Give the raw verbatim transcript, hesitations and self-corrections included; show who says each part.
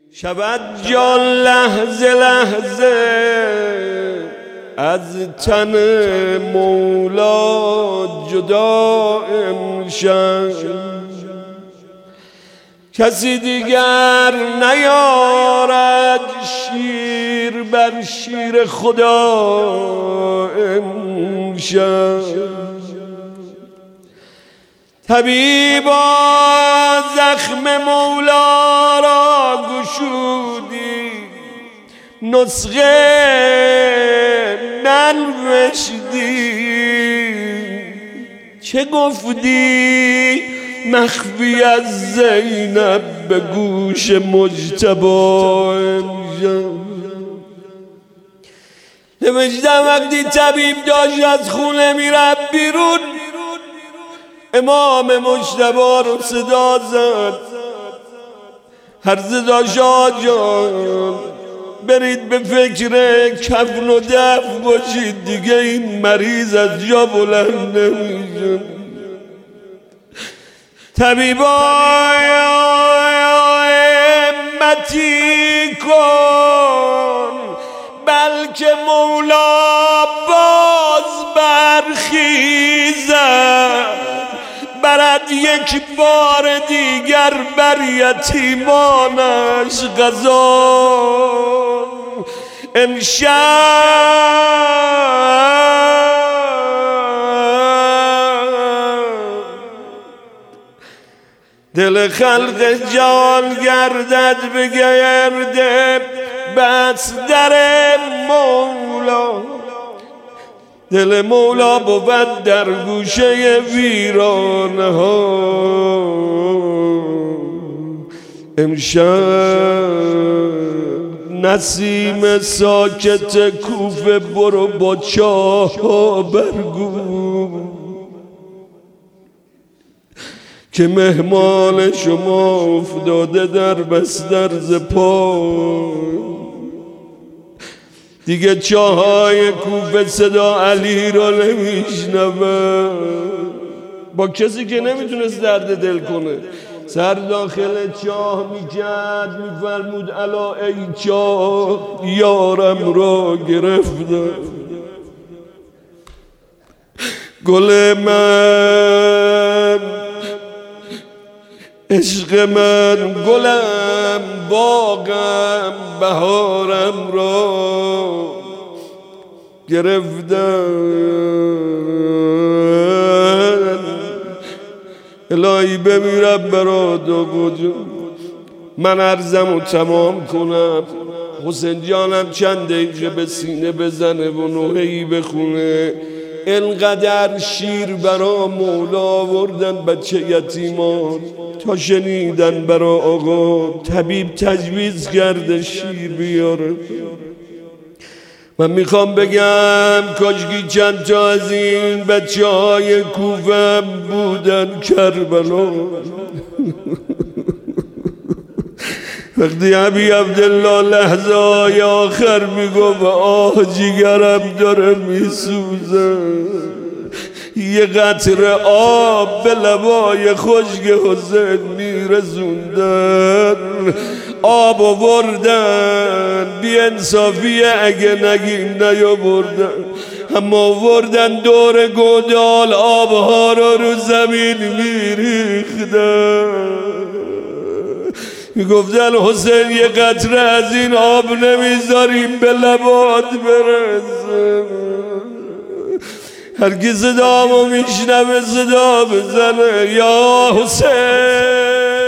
Speaker 1: شود جان لحظه لحظه از تن مولا جدا امشب، کسی دیگر نیارد شیر بر شیر خدا امشب. طبیبا زخم مولا را گشودی، نسخه ننوشتی، چه گفتی مخفی از زینب به گوش مجتبی امشب؟ نوشتم وقتی طبیب داشت از خونه میرفت بیرون، امام مجتبی رو صدا زد، هر صدا شاه جان برید به فکر کفن و دفن باشید، دیگه این مریض از جا بلند نمیشه. طبیبای همتی کن بلکه مولا باز برخیزد، برد یک بار دیگر بر یتیمانش غذا امشب. دل خلق جان گردد به گرد بس در مولا، دل مولا بود در گوشه ویرانه ها امشب. نسیم ساکت کوفه برو با چاه برگو که مهمان شما افتاده در بستر ز پای. دیگه چاهای کوفه صدا علی را نمیشنوه، با کسی که نمیتونست درد دل کنه سر داخل چاه میکرد، میفرمود الا ای چاه یارم را گرفتم. گل من عشق من گلم باغم بهارم را گرفتن. الهی بمیرم برات و من عرضم و تمام کنم. حسین جانم چند دقیقه به سینه بزنه و نوحه‌ای بخونه. اینقدر شیر برا مولا آوردن بچه یتیمان تا شنیدن برا آقا طبیب تجویز کرده شیر بیاره. من میخوام بگم کاشکی چند تا از این بچه های کوفه بودن کربلا. وقتی ابی عبدالله لحظه های آخر میگفت آه جیگرم داره میسوزه، یه قطره آب به لبای خشک حسین میرسوندن، آب آوردن بی انصافیه اگه نگیم نیاوردن، اما آوردن دور گودال آبها رو رو زمین میریختن. میگفتن حسین یه قطره از این آب نمیذاریم به لبات برسه. هرگز صدامو میشنوه صدا بزنه یا حسین.